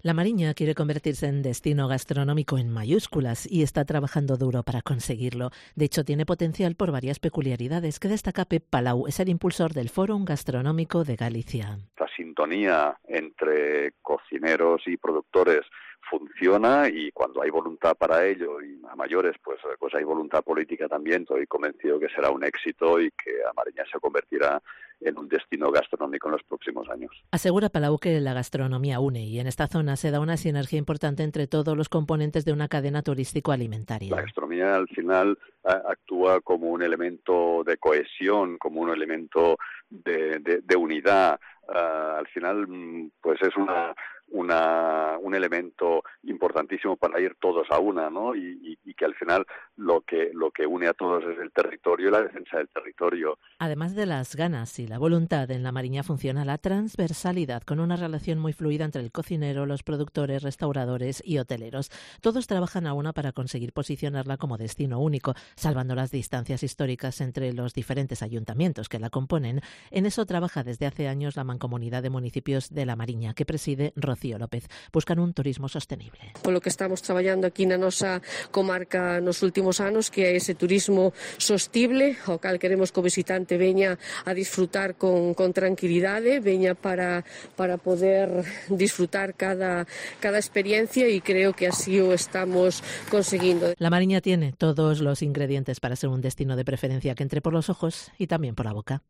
La Mariña quiere convertirse en destino gastronómico en mayúsculas y está trabajando duro para conseguirlo. De hecho, tiene potencial por varias peculiaridades que destaca Pep Palau, es el impulsor del Fórum Gastronómico de Galicia. La sintonía entre cocineros y productores funciona, y cuando hay voluntad para ello y a mayores pues hay voluntad política también. Estoy convencido que será un éxito y que A Mariña se convertirá en un destino gastronómico en los próximos años. Asegura Palau que la gastronomía une y en esta zona se da una sinergia importante entre todos los componentes de una cadena turístico-alimentaria. La gastronomía al final actúa como un elemento de cohesión, como un elemento de unidad. Al final pues es un elemento importantísimo para ir todos a una, ¿no? Y que al final lo que une a todos es el territorio y la defensa del territorio. Además de las ganas y la voluntad, en La Mariña funciona la transversalidad, con una relación muy fluida entre el cocinero, los productores, restauradores y hoteleros. Todos trabajan a una para conseguir posicionarla como destino único, salvando las distancias históricas entre los diferentes ayuntamientos que la componen. En eso trabaja desde hace años la Mancomunidad de Municipios de La Mariña, que preside Rocío López. Buscan un turismo sostenible. Polo que estamos traballando aquí na nosa comarca nos últimos anos, que é ese turismo sostible, ao cal queremos que o visitante veña a disfrutar con tranquilidade, veña para poder disfrutar cada experiencia, y creo que así o estamos conseguindo. La Mariña tiene todos los ingredientes para ser un destino de preferencia que entre por los ojos y también por la boca.